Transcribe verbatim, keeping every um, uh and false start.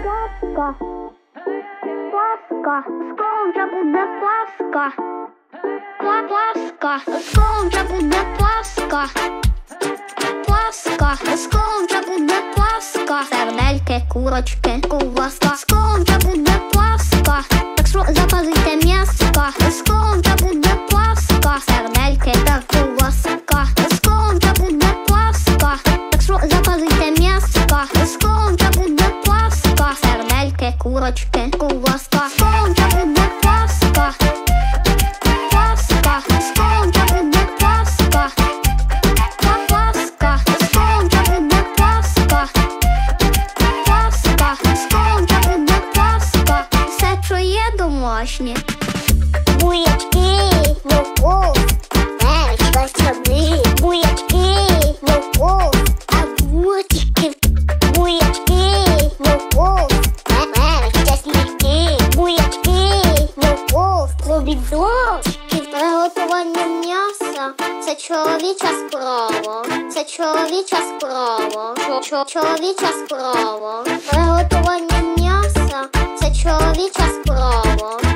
Паска, паска, скоро вже буде паска. Пла- Паска, скоро вже буде паска. Паска, скоро вже буде паска. Сердельки, курочки, ковбаска. Скоро вже буде паска. Так що запазуйте м'яска. Скоро вже буде паска. Сердельки та ковбаска. Скоро вже буде паска. Так що запазуйте м'яска. Скоро вже буде паска. Сердельки, курочки, ковбаска. Скоро вже буде паска. Паска, скоро вже буде паска. Паска, скоро вже буде паска. Паска, скоро вже буде паска. Все, що є домашнє. Буячки, морков, перець, васаби. Буячки, морков, огурчики. Буячки, морков, перець, чесники. Буячки, морков, помідорчики. Приготування м'яса – це чоловіча справа. Це чоловіча справа. Чо- Чоловіча справа. Приготування м'яса – це чоловіча справа.